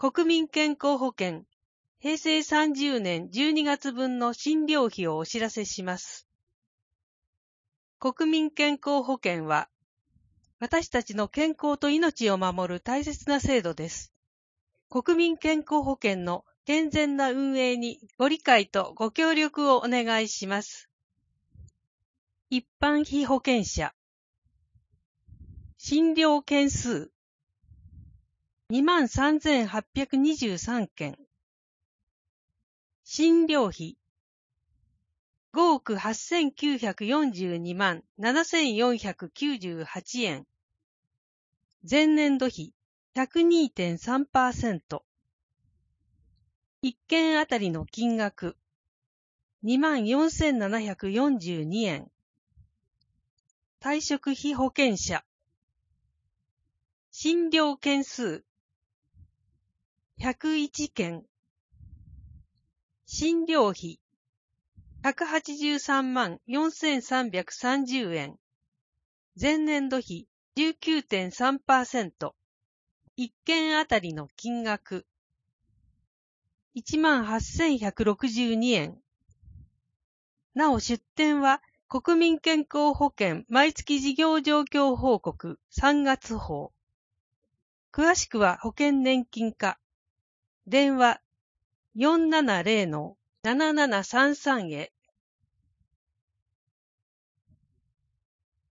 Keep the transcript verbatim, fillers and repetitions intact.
国民健康保険、平成さんじゅうねんじゅうにがつ分の診療費をお知らせします。国民健康保険は、私たちの健康と命を守る大切な制度です。国民健康保険の健全な運営にご理解とご協力をお願いします。一般被保険者、診療件数、にまんさんぜんはっぴゃくにじゅうさんけん、診療費、ごおくはっせんきゅうひゃくよんじゅうにまんななせんよんひゃくきゅうじゅうはちえん、前年度比 ひゃくにてんさんパーセント、いっけんあたりの金額、にまんよんせんななひゃくよんじゅうにえん、退職被保険者、診療件数、ひゃくいちけん、診療費、ひゃくはちじゅうさんまんよんせんさんびゃくさんじゅうえん、前年度比 じゅうきゅうてんさんパーセント、いっけんあたりの金額、いちまんはっせんひゃくろくじゅうにえん。なお出典は国民健康保険毎月事業状況報告さんがつほう。詳しくは保険年金課。電話 よんななぜろのななななさんさん へ。